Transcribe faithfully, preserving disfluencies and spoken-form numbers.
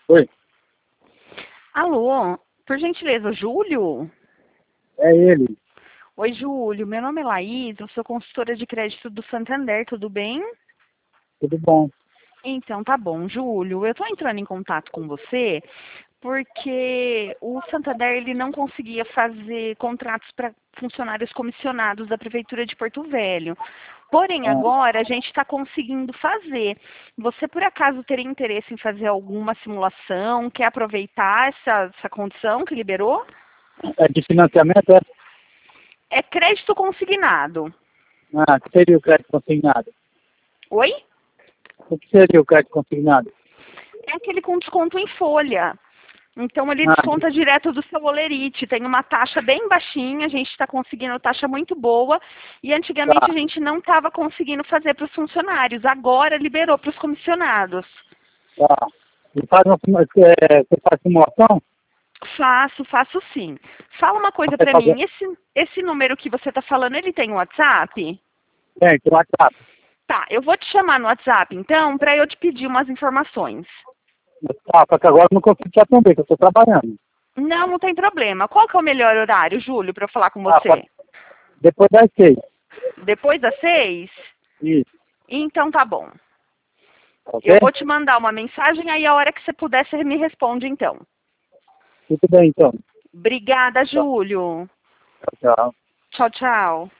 Oi, Alô, por gentileza, Júlio? é ele. Oi, Júlio, meu nome é Laís, eu sou consultora de crédito do Santander, tudo bem? Tudo bom? Então, tá bom, Júlio, eu estou entrando em contato com você porque o Santander ele não conseguia fazer contratos para funcionários comissionados da Prefeitura de Porto Velho. Porém, Ah, agora a gente está conseguindo fazer. Você, por acaso, teria interesse em fazer alguma simulação? Quer aproveitar essa, essa condição que liberou? é de financiamento? É? É crédito consignado. Ah, o que seria o crédito consignado? Oi? O que seria o crédito consignado? É aquele com desconto em folha. Então ele Ah, de- desconta direto do seu olerite. Tem uma taxa bem baixinha, a gente está conseguindo taxa muito boa. E antigamente a tá, gente não estava conseguindo fazer para os funcionários. Agora liberou para os comissionados. tá. E faz uma, sima- é, você faz simulação? Faço, faço sim. Fala uma coisa Você para fazer? mim. Esse, esse número que você está falando, ele tem WhatsApp? Tem, tem WhatsApp. Tá, eu vou te chamar no WhatsApp então para eu te pedir umas informações. Tá, só que agora eu não consigo te atender, que eu estou trabalhando. Não, não tem problema. Qual que é o melhor horário, Júlio, para eu falar com Ah, pode, você? depois das seis. Depois das seis? Isso, Então tá bom. ok? Eu vou te mandar uma mensagem, aí a hora que você puder, você me responde então. Tudo bem, então. Obrigada, Tchau, Júlio. tchau. Tchau, tchau.